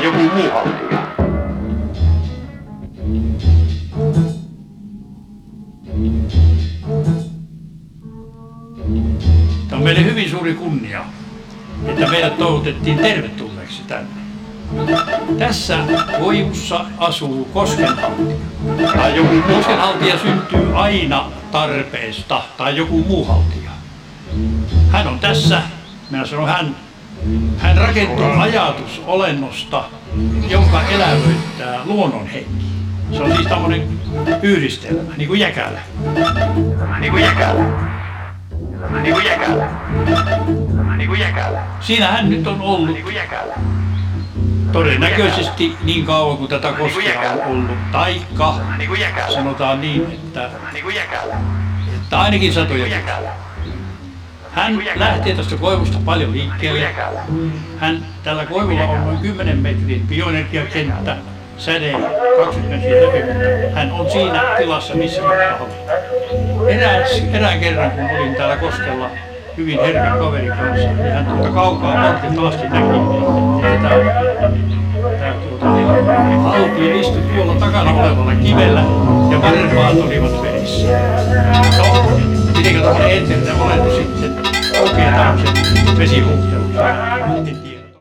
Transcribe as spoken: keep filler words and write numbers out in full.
joku muu haltija. Tämä on meille hyvin suuri kunnia, että meidät toivotettiin tervetulleeksi tänne. Tässä koivussa asuu koskenhaltija. Tai joku muu Koskenhaltija syntyy aina tarpeesta tai joku muu haltija. Hän on tässä, minä sanon hän, hän rakentuu ajatus olennosta, jonka elävöittää luonnon henki. Se on siis tämmöinen yhdistelmä, niin kuin jäkälä. Niin kuin jäkälä. Niin kuin jäkälä. Niin kuin jäkälä. Siinä hän nyt on ollut Niin kuin jäkälä. todennäköisesti niin kauan kuin tätä koskea on ollut. Taikka Niin kuin jäkälä. sanotaan niin, että, Niin kuin jäkälä. että ainakin satoja Niin kuin vuosia. jäkälä. Hän lähtee tästä koivusta paljon liikkeelle. Hän, tällä koivulla on noin kymmenen metrin bioenergiakenttä, säde kaksikymmentä metriä läpimennä. Hän on siinä tilassa, missä mä haluan. Eräs, erään kerran, kun olin täällä koskella hyvin herkän kaverin kanssa, niin hän tuolta kaukaa valitettavasti näki, että tämä, tämä tuota, niin, haltija istui tuolla takana olevalla kivellä ja varpaat olivat vedessä. No, mitenkä tämmöinen eettinen olento sitten kokee tämmöisen vesihuhtelun?